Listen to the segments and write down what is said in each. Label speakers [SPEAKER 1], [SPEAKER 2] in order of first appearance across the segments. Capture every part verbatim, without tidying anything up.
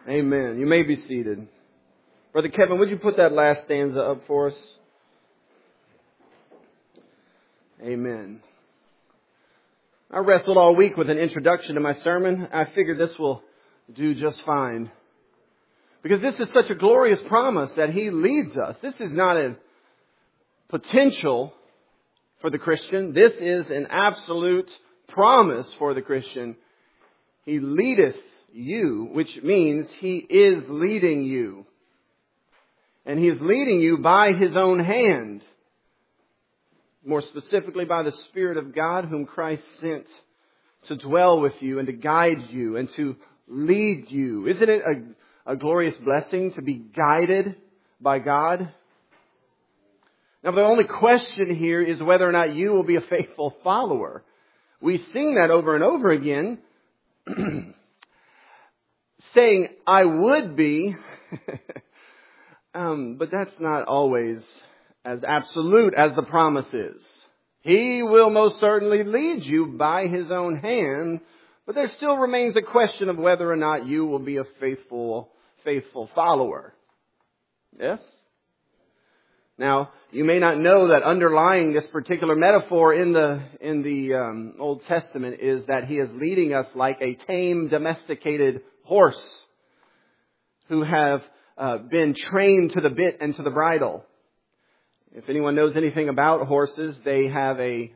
[SPEAKER 1] Amen. You may be seated. Brother Kevin, would you put that last stanza up for us? Amen. I wrestled all week with an introduction to my sermon. I figured this will do just fine. Because this is such a glorious promise that He leads us. This is not a potential for the Christian. This is an absolute promise for the Christian. He leadeth you, which means He is leading you. And He is leading you by His own hand. More specifically by the Spirit of God whom Christ sent to dwell with you and to guide you and to lead you. Isn't it a, a glorious blessing to be guided by God? Now the only question here is whether or not you will be a faithful follower. We sing that over and over again. Saying, I would be, um, but that's not always as absolute as the promise is. He will most certainly lead you by His own hand, but there still remains a question of whether or not you will be a faithful, faithful follower. Yes? Now, you may not know that underlying this particular metaphor in the in the um, Old Testament is that He is leading us like a tame, domesticated horse who have uh, been trained to the bit and to the bridle. If anyone knows anything about horses, they have a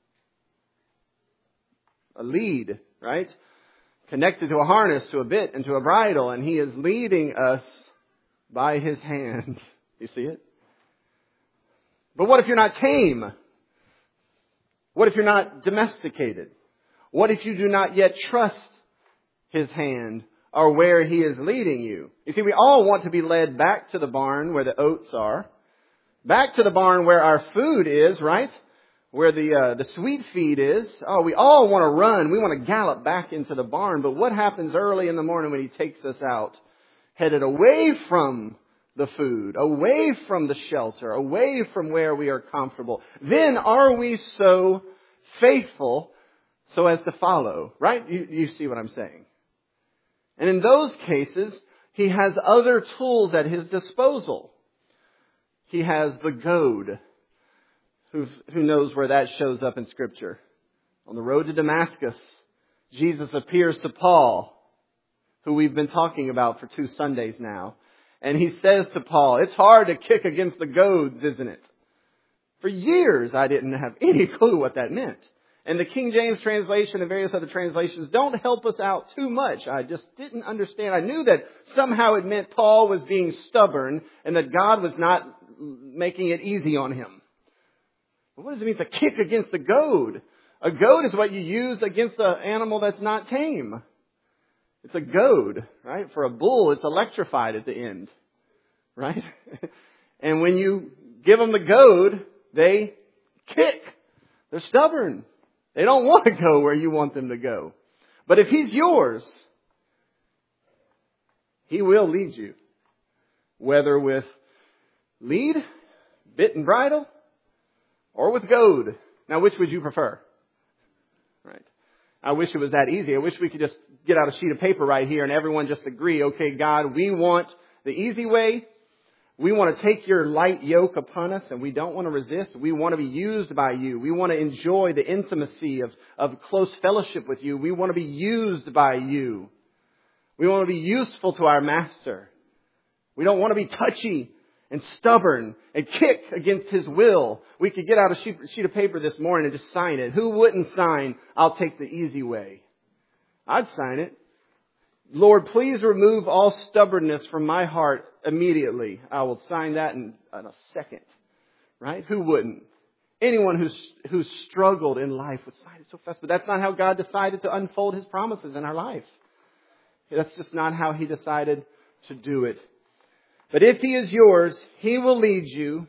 [SPEAKER 1] a lead, right? Connected to a harness, to a bit, and to a bridle, and He is leading us by His hand. You see it? But what if you're not tame? What if you're not domesticated? What if you do not yet trust His hand or where He is leading you? You see, we all want to be led back to the barn where the oats are. Back to the barn where our food is, right? Where the uh, the sweet feed is. Oh, we all want to run. We want to gallop back into the barn. But what happens early in the morning when He takes us out, headed away from the food, away from the shelter, away from where we are comfortable? Then are we so faithful so as to follow, right? You, you see what I'm saying? And in those cases, He has other tools at His disposal. He has the goad. Who's, who knows where that shows up in Scripture? On the road to Damascus, Jesus appears to Paul, who we've been talking about for two Sundays now. And He says to Paul, it's hard to kick against the goads, isn't it? For years, I didn't have any clue what that meant. And the King James translation and various other translations don't help us out too much. I just didn't understand. I knew that somehow it meant Paul was being stubborn and that God was not making it easy on him. But what does it mean to kick against the goad? A goad is what you use against an animal that's not tame. It's a goad, right? For a bull, it's electrified at the end, right? And when you give them the goad, they kick. They're stubborn. They don't want to go where you want them to go. But if He's yours, He will lead you. Whether with lead, bit and bridle, or with goad. Now, which would you prefer? Right. I wish it was that easy. I wish we could just get out a sheet of paper right here and everyone just agree, okay, God, we want the easy way. We want to take your light yoke upon us and we don't want to resist. We want to be used by you. We want to enjoy the intimacy of, of close fellowship with you. We want to be used by you. We want to be useful to our Master. We don't want to be touchy and stubborn and kick against His will. We could get out a sheet, sheet of paper this morning and just sign it. Who wouldn't sign, I'll take the easy way? I'd sign it. Lord, please remove all stubbornness from my heart immediately. I will sign that in, in a second. Right? Who wouldn't? Anyone who's, who's struggled in life would sign it so fast. But that's not how God decided to unfold His promises in our life. That's just not how He decided to do it. But if He is yours, He will lead you.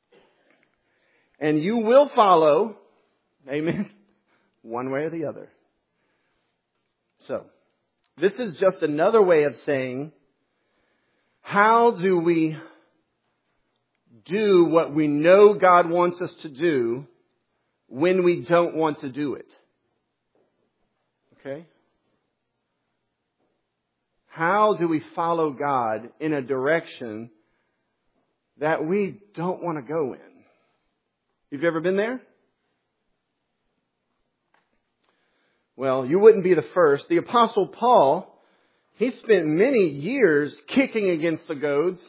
[SPEAKER 1] And you will follow. Amen. One way or the other. So, this is just another way of saying, how do we do what we know God wants us to do when we don't want to do it? Okay? How do we follow God in a direction that we don't want to go in? Have you ever been there? Well, you wouldn't be the first. The Apostle Paul, he spent many years kicking against the goads.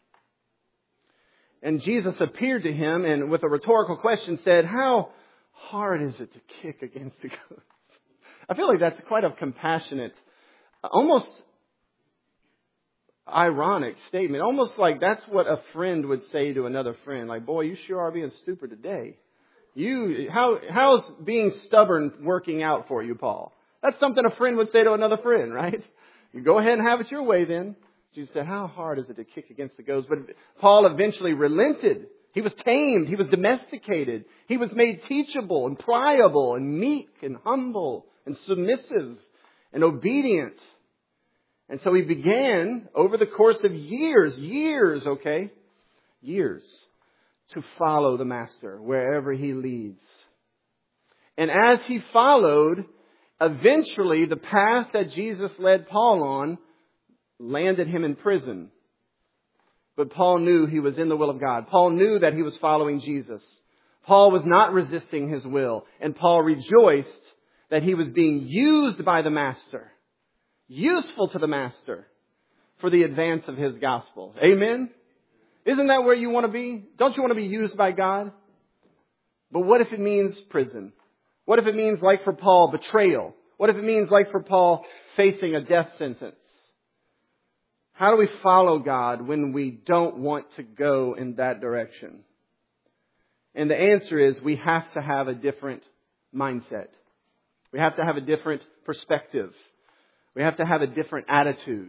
[SPEAKER 1] And Jesus appeared to him and with a rhetorical question said, how hard is it to kick against the goads? I feel like that's quite a compassionate, almost ironic statement. Almost like that's what a friend would say to another friend. Like, boy, you sure are being stupid today. You, how, how's being stubborn working out for you, Paul? That's something a friend would say to another friend, right? You go ahead and have it your way then. Jesus said, how hard is it to kick against the goads? But Paul eventually relented. He was tamed. He was domesticated. He was made teachable and pliable and meek and humble and submissive and obedient. And so he began over the course of years, years, okay, years, to follow the Master wherever he leads. And as he followed, eventually the path that Jesus led Paul on landed him in prison. But Paul knew he was in the will of God. Paul knew that he was following Jesus. Paul was not resisting his will. And Paul rejoiced that he was being used by the Master, useful to the Master for the advance of his gospel. Amen? Isn't that where you want to be? Don't you want to be used by God? But what if it means prison? What if it means, like for Paul, betrayal? What if it means, like for Paul, facing a death sentence? How do we follow God when we don't want to go in that direction? And the answer is we have to have a different mindset. We have to have a different perspective. We have to have a different attitude.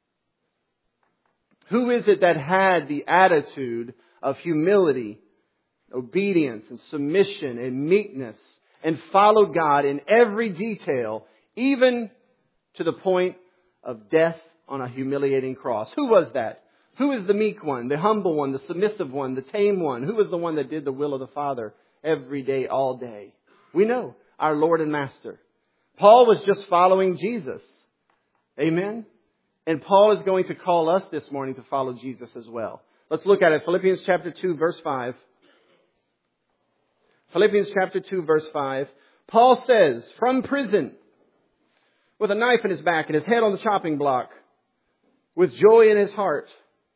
[SPEAKER 1] Who is it that had the attitude of humility, obedience, and submission, and meekness, and followed God in every detail, even to the point of death on a humiliating cross? Who was that? Who is the meek one, the humble one, the submissive one, the tame one? Who was the one that did the will of the Father every day, all day? We know, our Lord and Master. Paul was just following Jesus. Amen? And Paul is going to call us this morning to follow Jesus as well. Let's look at it. Philippians chapter two, verse five. Philippians chapter two, verse five. Paul says, from prison, with a knife in his back and his head on the chopping block, with joy in his heart,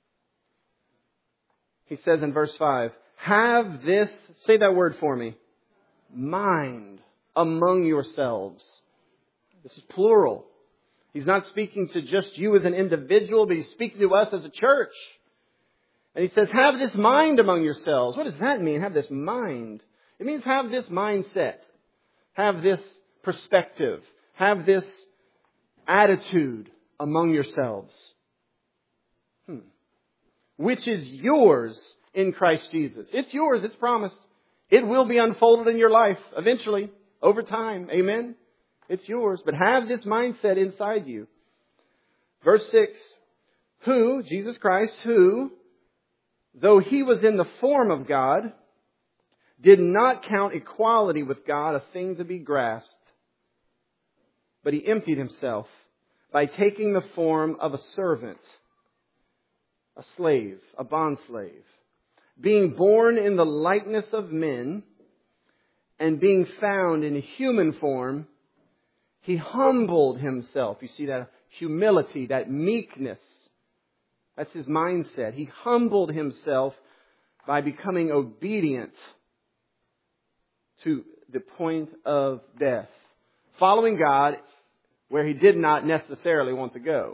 [SPEAKER 1] he says in verse five, have this, say that word for me, mind among yourselves. This is plural. He's not speaking to just you as an individual, but he's speaking to us as a church. And he says, have this mind among yourselves. What does that mean, have this mind? It means have this mindset. Have this perspective. Have this attitude among yourselves. Hmm. Which is yours in Christ Jesus. It's yours, it's promised. It will be unfolded in your life eventually, over time. Amen? It's yours. But have this mindset inside you. Verse six. Who, Jesus Christ, who, though he was in the form of God, did not count equality with God a thing to be grasped, but he emptied himself by taking the form of a servant, a slave, a bondslave, being born in the likeness of men, and being found in human form, he humbled himself. You see that humility, that meekness. That's his mindset. He humbled himself by becoming obedient to the point of death. Following God where he did not necessarily want to go.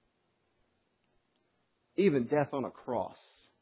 [SPEAKER 1] Even death on a cross.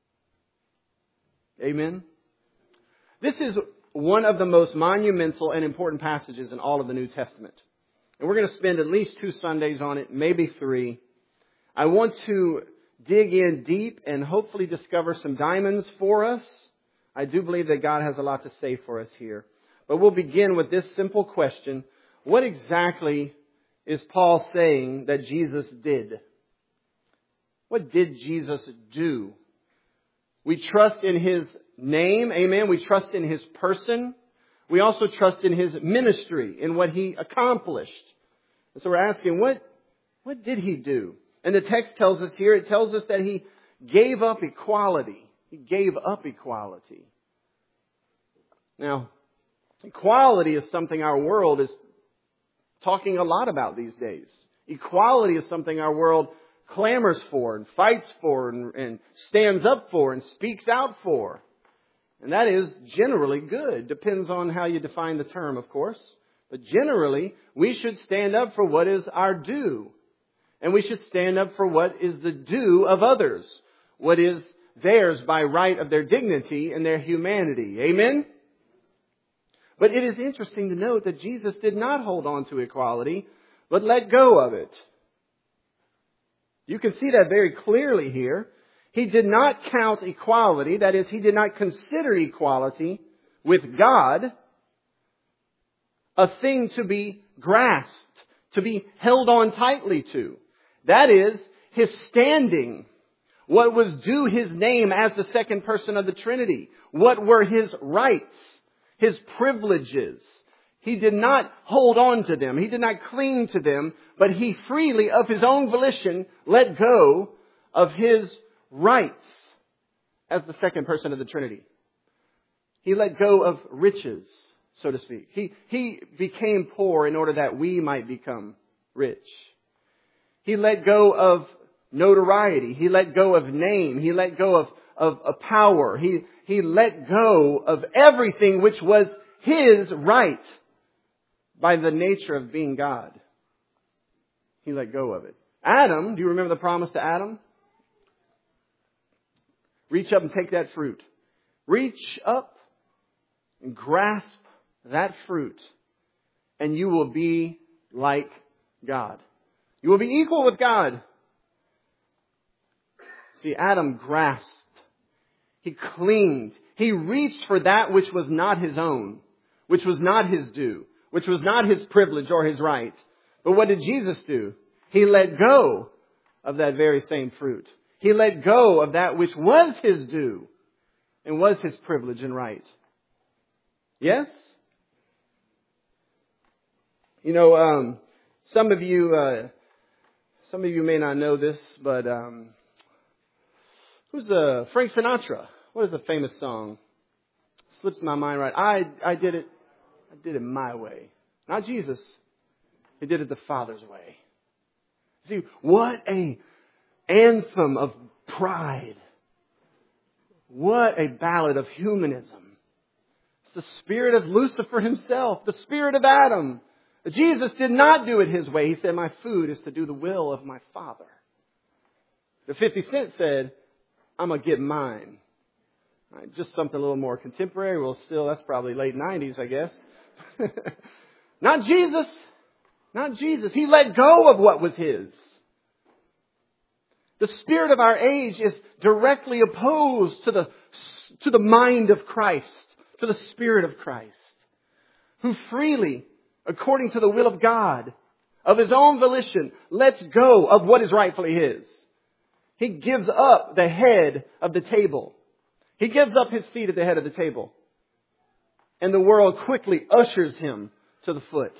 [SPEAKER 1] Amen? This is one of the most monumental and important passages in all of the New Testament. And we're going to spend at least two Sundays on it, maybe three. I want to dig in deep and hopefully discover some diamonds for us. I do believe that God has a lot to say for us here. But we'll begin with this simple question. What exactly is Paul saying that Jesus did? What did Jesus do? We trust in his name, amen. We trust in his person. We also trust in his ministry, in what he accomplished. And so we're asking, what, what did he do? And the text tells us here, it tells us that He gave up equality. He gave up equality. Now, equality is something our world is talking a lot about these days. Equality is something our world clamors for and fights for and, and stands up for and speaks out for. And that is generally good. Depends on how you define the term, of course. But generally, we should stand up for what is our due. And we should stand up for what is the due of others. What is theirs by right of their dignity and their humanity. Amen? But it is interesting to note that Jesus did not hold on to equality, but let go of it. You can see that very clearly here. He did not count equality, that is, He did not consider equality with God a thing to be grasped, to be held on tightly to. That is, His standing, what was due His name as the second person of the Trinity, what were His rights, His privileges. He did not hold on to them. He did not cling to them, but He freely, of His own volition, let go of His rights as the second person of the Trinity. He let go of riches, so to speak. He, he became poor in order that we might become rich. He let go of notoriety. He let go of name. He let go of, of, of power. He, he let go of everything which was His right by the nature of being God. He let go of it. Adam, do you remember the promise to Adam? Reach up and take that fruit. Reach up and grasp that fruit, and you will be like God. You will be equal with God. See, Adam grasped. He clinged. He reached for that which was not his own, which was not his due, which was not his privilege or his right. But what did Jesus do? He let go of that very same fruit. He let go of that which was His due and was His privilege and right. Yes? You know, um, some of you, uh, some of you may not know this, but um, who's the Frank Sinatra? What is the famous song? Slips my mind right. I I did it. I did it my way, not Jesus. He did it the Father's way. See, what a anthem of pride. What a ballad of humanism. It's the spirit of Lucifer himself, the spirit of Adam. Jesus did not do it His way. He said, my food is to do the will of my Father. The fifty Cent said, I'm going to get mine. Right, just something a little more contemporary. Well, still, that's probably late nineties, I guess. Not Jesus. Not Jesus. He let go of what was His. The spirit of our age is directly opposed to the, to the mind of Christ, to the Spirit of Christ, who freely, according to the will of God, of His own volition, lets go of what is rightfully His. He gives up the head of the table. He gives up His feet at the head of the table. And the world quickly ushers Him to the foot.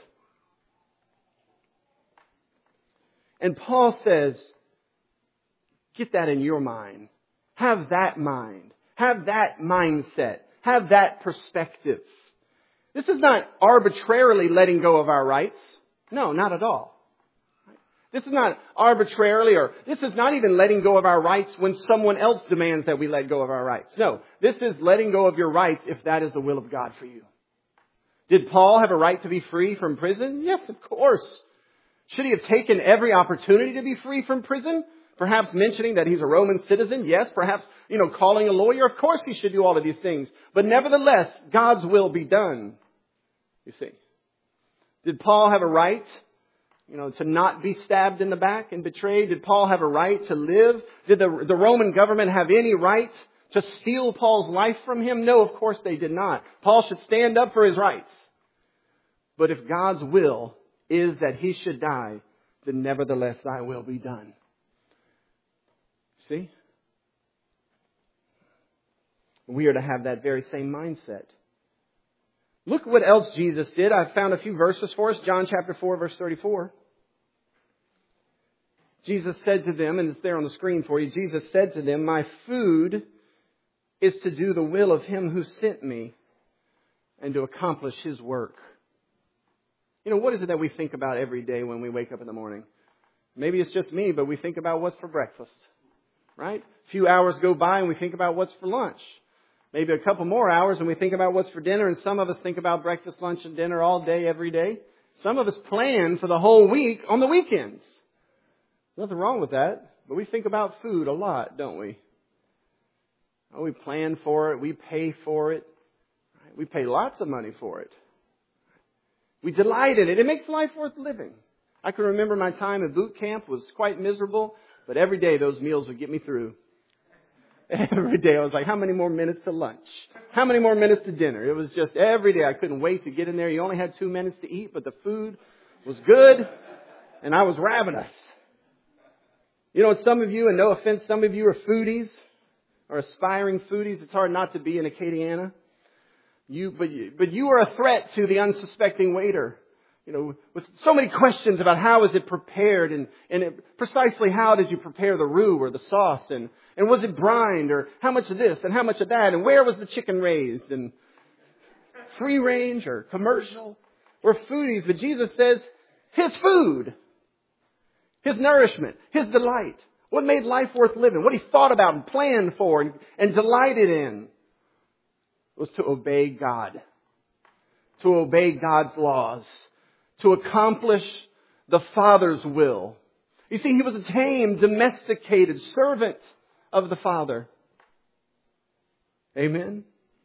[SPEAKER 1] And Paul says, get that in your mind. Have that mind. Have that mindset. Have that perspective. This is not arbitrarily letting go of our rights. No, not at all. This is not arbitrarily, or this is not even letting go of our rights when someone else demands that we let go of our rights. No, this is letting go of your rights if that is the will of God for you. Did Paul have a right to be free from prison? Yes, of course. Should he have taken every opportunity to be free from prison? Perhaps mentioning that he's a Roman citizen? Yes. Perhaps, you know, calling a lawyer? Of course he should do all of these things. But nevertheless, God's will be done. You see. Did Paul have a right, you know, to not be stabbed in the back and betrayed? Did Paul have a right to live? Did the, the Roman government have any right to steal Paul's life from him? No, of course they did not. Paul should stand up for his rights. But if God's will is that he should die, then nevertheless thy will be done. See? We are to have that very same mindset. Look what else Jesus did. I found a few verses for us. John chapter four, verse thirty-four. Jesus said to them, and it's there on the screen for you, Jesus said to them, my food is to do the will of Him who sent me and to accomplish His work. You know, what is it that we think about every day when we wake up in the morning? Maybe it's just me, but we think about what's for breakfast, right? A few hours go by and we think about what's for lunch. Maybe a couple more hours and we think about what's for dinner, and some of us think about breakfast, lunch, and dinner all day, every day. Some of us plan for the whole week on the weekends. Nothing wrong with that, but we think about food a lot, don't we? Oh, we plan for it, we pay for it, we pay lots of money for it. We delight in it. It makes life worth living. I can remember my time at boot camp was quite miserable, but every day those meals would get me through. Every day I was like, how many more minutes to lunch? How many more minutes to dinner? It was just every day I couldn't wait to get in there. You only had two minutes to eat, but the food was good and I was ravenous. You know, some of you, and no offense, some of you are foodies or aspiring foodies. It's hard not to be in Acadiana. You, but you, but you are a threat to the unsuspecting waiter. You know, with so many questions about how is it prepared, and, and it, precisely how did you prepare the roux or the sauce, and, and was it brined, or how much of this and how much of that, and where was the chicken raised, and free range or commercial. We're foodies, but Jesus says His food, His nourishment, His delight, what made life worth living, what He thought about and planned for and, and delighted in, was to obey God, to obey God's laws, to accomplish the Father's will. You see, He was a tame, domesticated servant of the Father. Amen.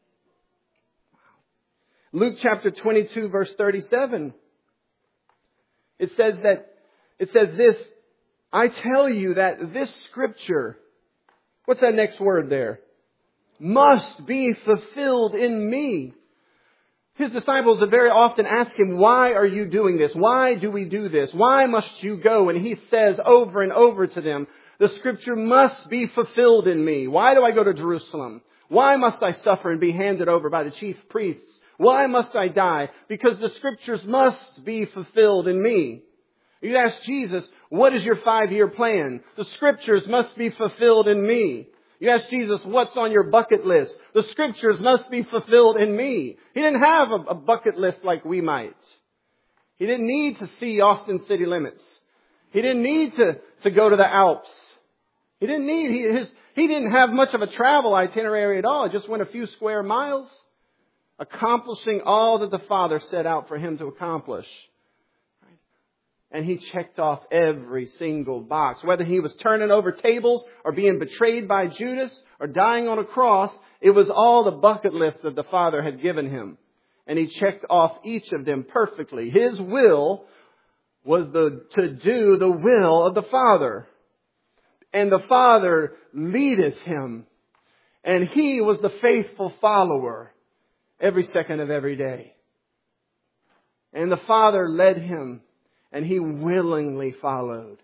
[SPEAKER 1] Luke chapter twenty-two, verse thirty-seven. It says that, it says this, I tell you that this scripture, what's that next word there? Must be fulfilled in me. His disciples would very often ask Him, why are you doing this? Why do we do this? Why must you go? And He says over and over to them, the scripture must be fulfilled in me. Why do I go to Jerusalem? Why must I suffer and be handed over by the chief priests? Why must I die? Because the scriptures must be fulfilled in me. You ask Jesus, what is your five-year plan? The scriptures must be fulfilled in me. You ask Jesus, what's on your bucket list? The scriptures must be fulfilled in me. He didn't have a, a bucket list like we might. He didn't need to see Austin city limits. He didn't need to, to go to the Alps. He didn't need, he, his, he didn't have much of a travel itinerary at all. He just went a few square miles, accomplishing all that the Father set out for Him to accomplish. And He checked off every single box. Whether He was turning over tables or being betrayed by Judas or dying on a cross, it was all the bucket list that the Father had given Him. And He checked off each of them perfectly. His will was the, to do the will of the Father. And the Father leadeth Him. And He was the faithful follower every second of every day. And the Father led Him. And He willingly followed.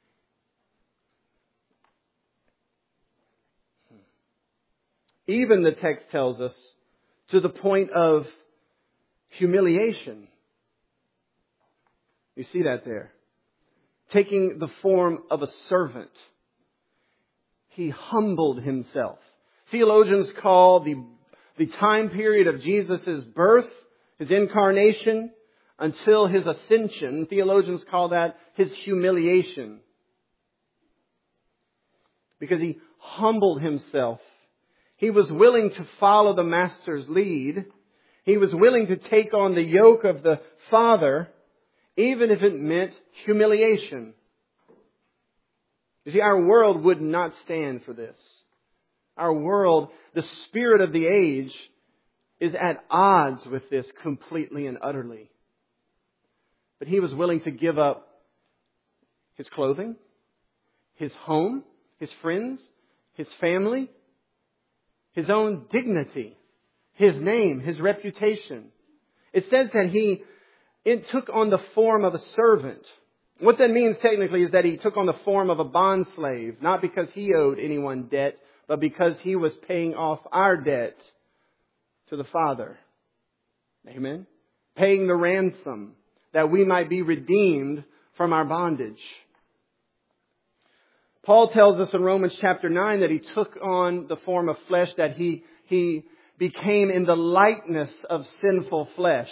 [SPEAKER 1] Even the text tells us to the point of humiliation. You see that there. Taking the form of a servant. He humbled Himself. Theologians call the, the time period of Jesus' birth, His incarnation, until His ascension, theologians call that His humiliation. Because He humbled Himself. He was willing to follow the Master's lead. He was willing to take on the yoke of the Father, even if it meant humiliation. You see, our world would not stand for this. Our world, the spirit of the age, is at odds with this completely and utterly. But He was willing to give up His clothing, His home, His friends, His family, His own dignity, His name, His reputation. It says that He it took on the form of a servant. What that means technically is that He took on the form of a bondslave, not because He owed anyone debt, but because He was paying off our debt to the Father. Amen? Paying the ransom that we might be redeemed from our bondage. Paul tells us in Romans chapter nine that He took on the form of flesh, that He, he became in the likeness of sinful flesh.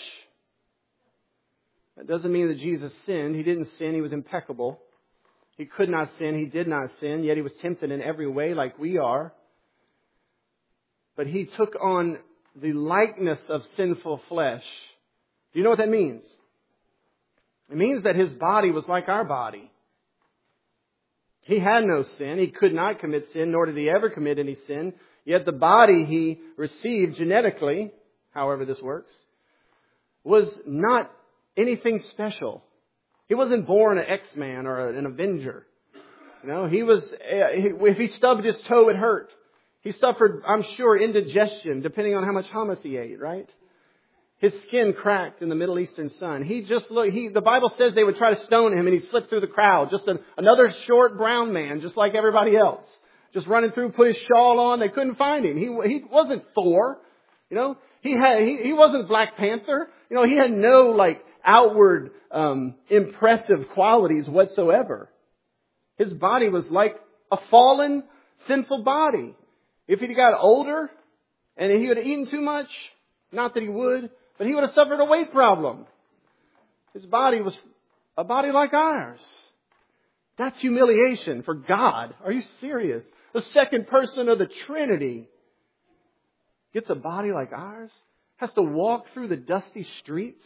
[SPEAKER 1] That doesn't mean that Jesus sinned. He didn't sin. He was impeccable. He could not sin. He did not sin. Yet He was tempted in every way like we are. But He took on the likeness of sinful flesh. Do you know what that means? It means that His body was like our body. He had no sin. He could not commit sin, nor did He ever commit any sin. Yet the body He received genetically, however this works, was not anything special. He wasn't born an X-Man or an Avenger. You know, he was, if he stubbed his toe, it hurt. He suffered, I'm sure, indigestion, depending on how much hummus he ate, right? His skin cracked in the Middle Eastern sun. He just looked, he, the Bible says they would try to stone him and he slipped through the crowd. Just an, another short brown man, just like everybody else. Just running through, put his shawl on. They couldn't find him. He, he wasn't Thor. You know, he had, he, he wasn't Black Panther. You know, he had no, like, outward, um, impressive qualities whatsoever. His body was like a fallen, sinful body. If he'd got older and he would have eaten too much, not that he would, but he would have suffered a weight problem. His body was a body like ours. That's humiliation for God. Are you serious? The second person of the Trinity gets a body like ours? Has to walk through the dusty streets?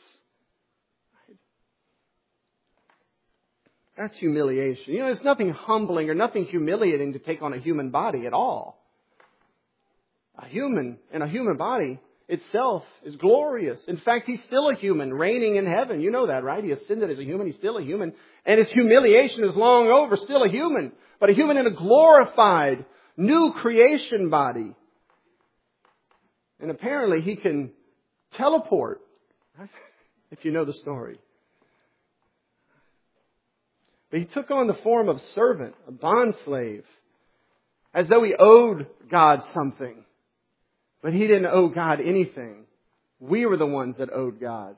[SPEAKER 1] That's humiliation. You know, there's nothing humbling or nothing humiliating to take on a human body at all. A human and a human body itself is glorious. In fact, He's still a human reigning in heaven. You know that, right? He ascended as a human. He's still a human. And His humiliation is long over. Still a human. But a human in a glorified, new creation body. And apparently He can teleport. Right? If you know the story. But He took on the form of servant, a bondslave, as though He owed God something. But He didn't owe God anything. We were the ones that owed God.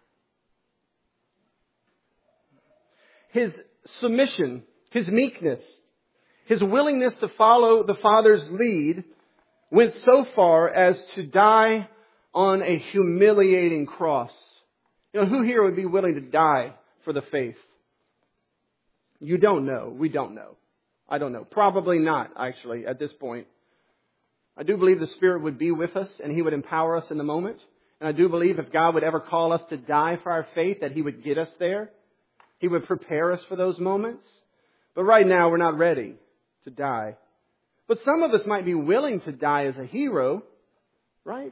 [SPEAKER 1] His submission, His meekness, His willingness to follow the Father's lead went so far as to die on a humiliating cross. You know, who here would be willing to die for the faith? You don't know. We don't know. I don't know. Probably not, actually, at this point. I do believe the Spirit would be with us and He would empower us in the moment. And I do believe if God would ever call us to die for our faith, that He would get us there. He would prepare us for those moments. But right now, we're not ready to die. But some of us might be willing to die as a hero, right?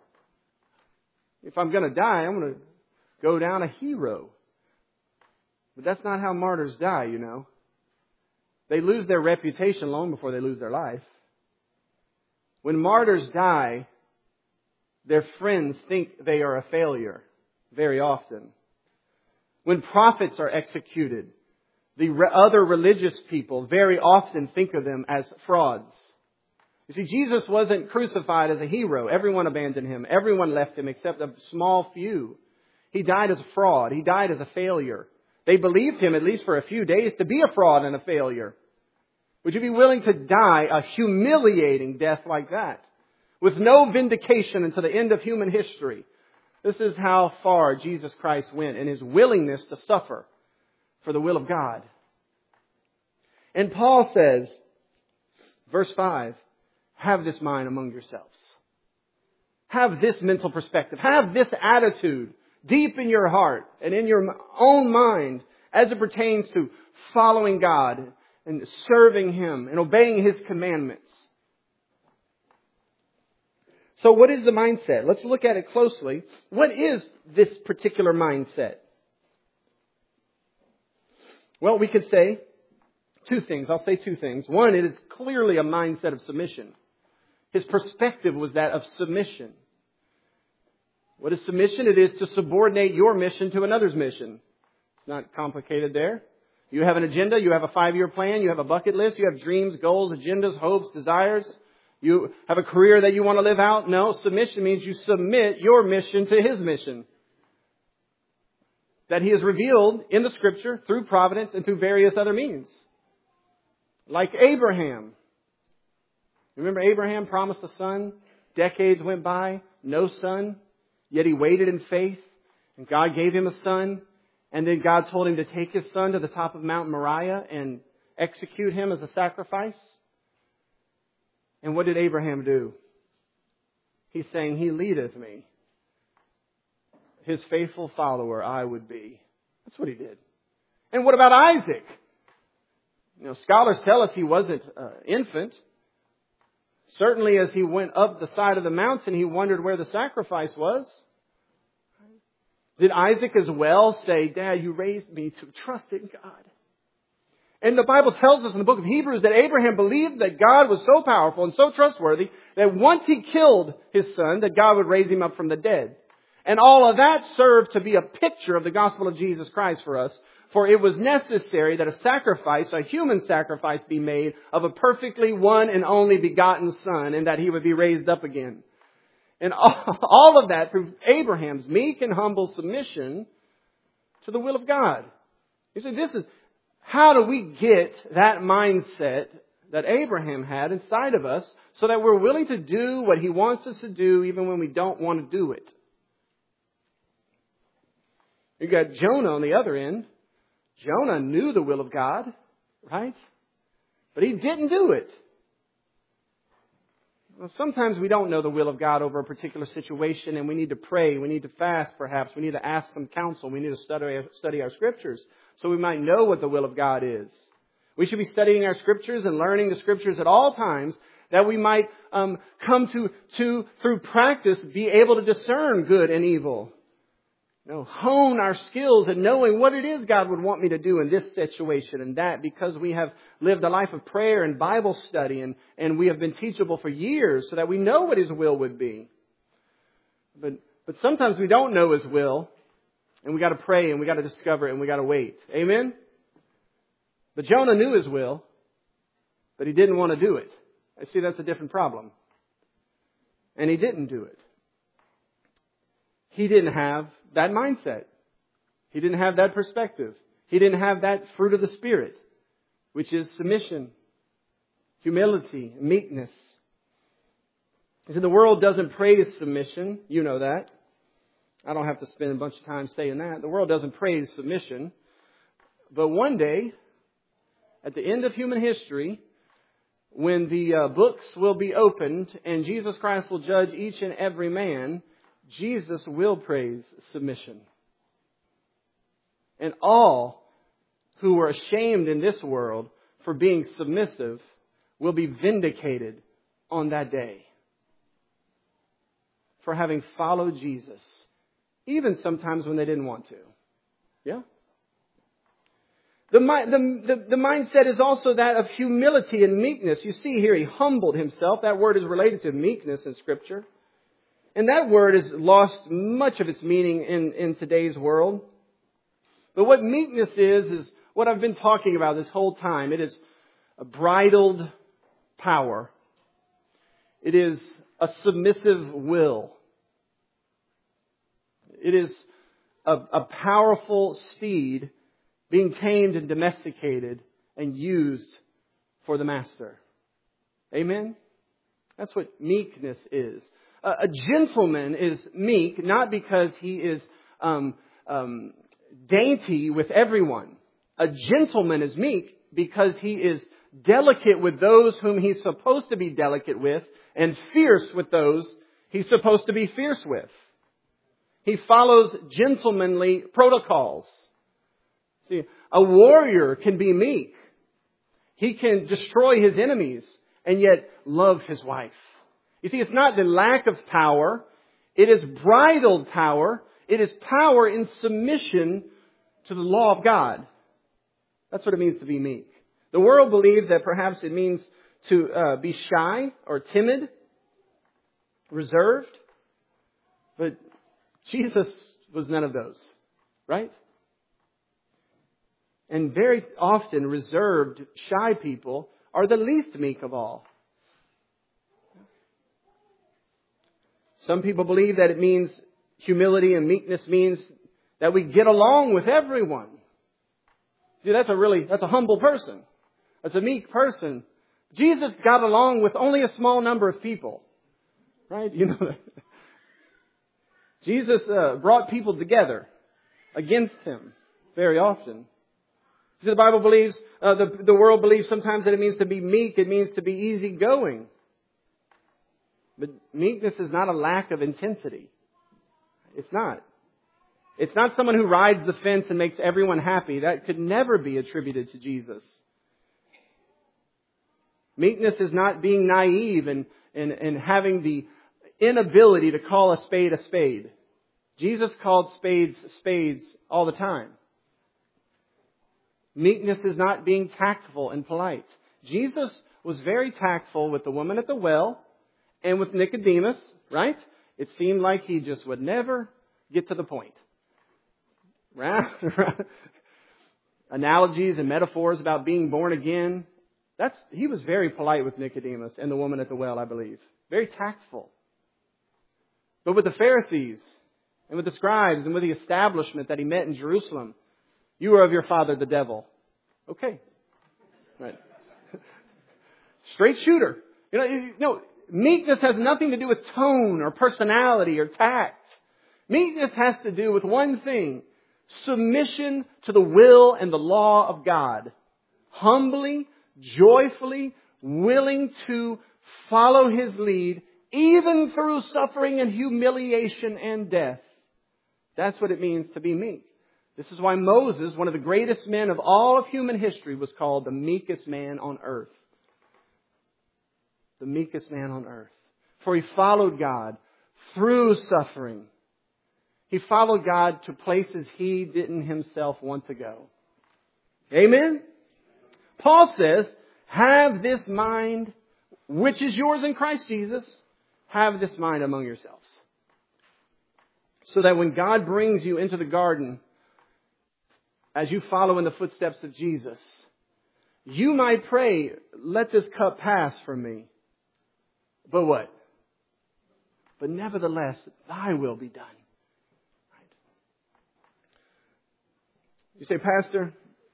[SPEAKER 1] If I'm going to die, I'm going to go down a hero. But that's not how martyrs die, you know. They lose their reputation long before they lose their life. When martyrs die, their friends think they are a failure very often. When prophets are executed, the other religious people very often think of them as frauds. You see, Jesus wasn't crucified as a hero. Everyone abandoned Him. Everyone left Him except a small few. He died as a fraud. He died as a failure. They believed Him, at least for a few days, to be a fraud and a failure. Would you be willing to die a humiliating death like that? With no vindication until the end of human history. This is how far Jesus Christ went in His willingness to suffer for the will of God. And Paul says, verse five, have this mind among yourselves. Have this mental perspective. Have this attitude deep in your heart and in your own mind as it pertains to following God and serving Him and obeying His commandments. So what is the mindset? Let's look at it closely. What is this particular mindset? Well, we could say two things. I'll say two things. One, it is clearly a mindset of submission. His perspective was that of submission. What is submission? It is to subordinate your mission to another's mission. It's not complicated there. You have an agenda. You have a five-year plan. You have a bucket list. You have dreams, goals, agendas, hopes, desires. You have a career that you want to live out. No, submission means you submit your mission to His mission. That He has revealed in the Scripture through providence and through various other means. Like Abraham. Remember Abraham promised a son? Decades went by, no son. Yet he waited in faith. And God gave him a son. And then God told him to take his son to the top of Mount Moriah and execute him as a sacrifice. And what did Abraham do? He's saying, He leadeth me. His faithful follower I would be. That's what he did. And what about Isaac? You know, scholars tell us he wasn't an infant. Certainly as he went up the side of the mountain, he wondered where the sacrifice was. Did Isaac as well say, Dad, you raised me to trust in God? And the Bible tells us in the book of Hebrews that Abraham believed that God was so powerful and so trustworthy that once he killed his son, that God would raise him up from the dead. And all of that served to be a picture of the gospel of Jesus Christ for us. For it was necessary that a sacrifice, a human sacrifice, be made of a perfectly one and only begotten son, and that he would be raised up again. And all of that through Abraham's meek and humble submission to the will of God. You see, this is, how do we get that mindset that Abraham had inside of us so that we're willing to do what He wants us to do even when we don't want to do it? You got Jonah on the other end. Jonah knew the will of God, right? But he didn't do it. Well, sometimes we don't know the will of God over a particular situation, and we need to pray. We need to fast, perhaps. We need to ask some counsel. We need to study, study our Scriptures so we might know what the will of God is. We should be studying our Scriptures and learning the Scriptures at all times that we might um, come to, to, through practice, be able to discern good and evil. You know, hone our skills in knowing what it is God would want me to do in this situation and that, because we have lived a life of prayer and Bible study and, and we have been teachable for years so that we know what His will would be. But, but sometimes we don't know His will, and we got to pray and we got to discover it and we got to wait. Amen? But Jonah knew His will, but he didn't want to do it. I see that's a different problem. And he didn't do it. He didn't have that mindset. He didn't have that perspective. He didn't have that fruit of the Spirit, which is submission, humility, meekness. You see, the world doesn't praise submission. You know that. I don't have to spend a bunch of time saying that. The world doesn't praise submission. But one day, at the end of human history, when the uh, books will be opened and Jesus Christ will judge each and every man, Jesus will praise submission. And all who were ashamed in this world for being submissive will be vindicated on that day for having followed Jesus, even sometimes when they didn't want to. Yeah? The, the, the, the mindset is also that of humility and meekness. You see here, he humbled himself. That word is related to meekness in Scripture. And that word has lost much of its meaning in, in today's world. But what meekness is, is what I've been talking about this whole time. It is a bridled power. It is a submissive will. It is a, a powerful steed being tamed and domesticated and used for the master. Amen? That's what meekness is. Uh, a gentleman is meek not because he is um, um, dainty with everyone. A gentleman is meek because he is delicate with those whom he's supposed to be delicate with and fierce with those he's supposed to be fierce with. He follows gentlemanly protocols. See, a warrior can be meek. He can destroy his enemies and yet love his wife. You see, it's not the lack of power. It is bridled power. It is power in submission to the law of God. That's what it means to be meek. The world believes that perhaps it means to uh, be shy or timid, reserved. But Jesus was none of those, right? And very often reserved, shy people are the least meek of all. Some people believe that it means humility and meekness means that we get along with everyone. See, that's a really, that's a humble person. That's a meek person. Jesus got along with only a small number of people. Right? You know that. Jesus uh, brought people together against Him very often. So the Bible believes, uh, the, the world believes sometimes that it means to be meek. It means to be easygoing. But meekness is not a lack of intensity. It's not. It's not someone who rides the fence and makes everyone happy. That could never be attributed to Jesus. Meekness is not being naive and, and, and having the inability to call a spade a spade. Jesus called spades spades all the time. Meekness is not being tactful and polite. Jesus was very tactful with the woman at the well and with Nicodemus, right? It seemed like he just would never get to the point. Analogies and metaphors about being born again. That's, he was very polite with Nicodemus and the woman at the well, I believe. Very tactful. But with the Pharisees and with the scribes and with the establishment that he met in Jerusalem, you are of your father, the devil. Okay. Right. Straight shooter. You know, you know, meekness has nothing to do with tone or personality or tact. Meekness has to do with one thing. Submission to the will and the law of God. Humbly, joyfully, willing to follow His lead, even through suffering and humiliation and death. That's what it means to be meek. This is why Moses, one of the greatest men of all of human history, was called the meekest man on earth. The meekest man on earth. For he followed God through suffering. He followed God to places he didn't himself want to go. Amen? Paul says, have this mind, which is yours in Christ Jesus. Have this mind among yourselves. So that when God brings you into the garden, as you follow in the footsteps of Jesus, you might pray, let this cup pass from me. But what? But nevertheless, thy will be done. Right? You say, Pastor,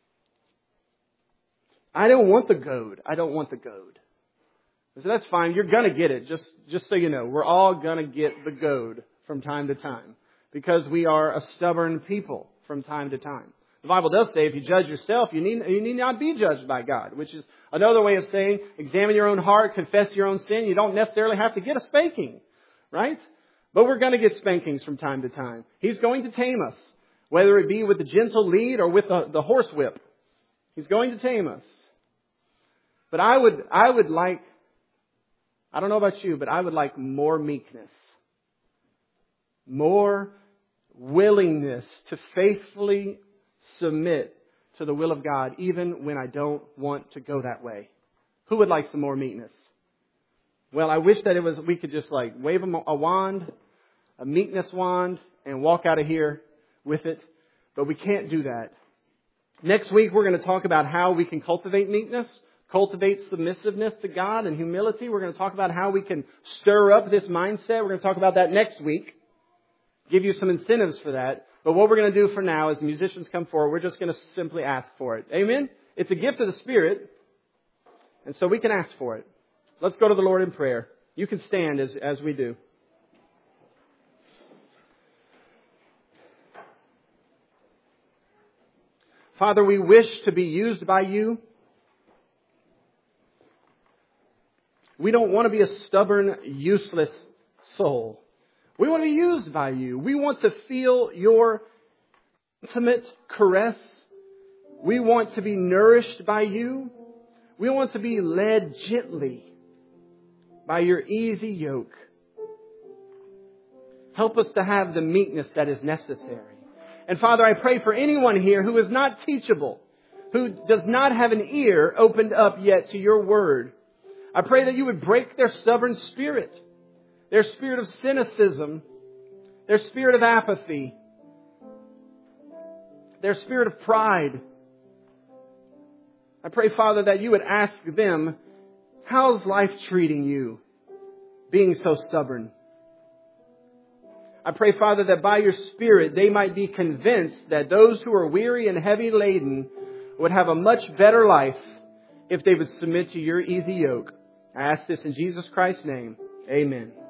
[SPEAKER 1] I don't want the goad. I don't want the goad. So that's fine. You're going to get it. Just, just so you know, we're all going to get the goad from time to time. Because we are a stubborn people from time to time. The Bible does say if you judge yourself, you need, you need not be judged by God. Which is another way of saying, examine your own heart, confess your own sin. You don't necessarily have to get a spanking. Right? But we're going to get spankings from time to time. He's going to tame us. Whether it be with the gentle lead or with the, the horse whip. He's going to tame us. But I would, I would like, I don't know about you, but I would like more meekness. More willingness to faithfully submit to the will of God, even when I don't want to go that way. Who would like some more meekness? Well, I wish that it was, we could just like wave a wand, a meekness wand, and walk out of here with it. But we can't do that. Next week, we're going to talk about how we can cultivate meekness, cultivate submissiveness to God and humility. We're going to talk about how we can stir up this mindset. We're going to talk about that next week. Give you some incentives for that. But what we're going to do for now, as the musicians come forward, we're just going to simply ask for it. Amen? It's a gift of the Spirit. And so we can ask for it. Let's go to the Lord in prayer. You can stand as, as we do. Father, we wish to be used by you. We don't want to be a stubborn, useless soul. We want to be used by you. We want to feel your intimate caress. We want to be nourished by you. We want to be led gently by your easy yoke. Help us to have the meekness that is necessary. And Father, I pray for anyone here who is not teachable, who does not have an ear opened up yet to your word. I pray that you would break their stubborn spirit, their spirit of cynicism, their spirit of apathy, their spirit of pride. I pray, Father, that you would ask them, how's life treating you, being so stubborn? I pray, Father, that by your Spirit they might be convinced that those who are weary and heavy laden would have a much better life if they would submit to your easy yoke. I ask this in Jesus Christ's name. Amen.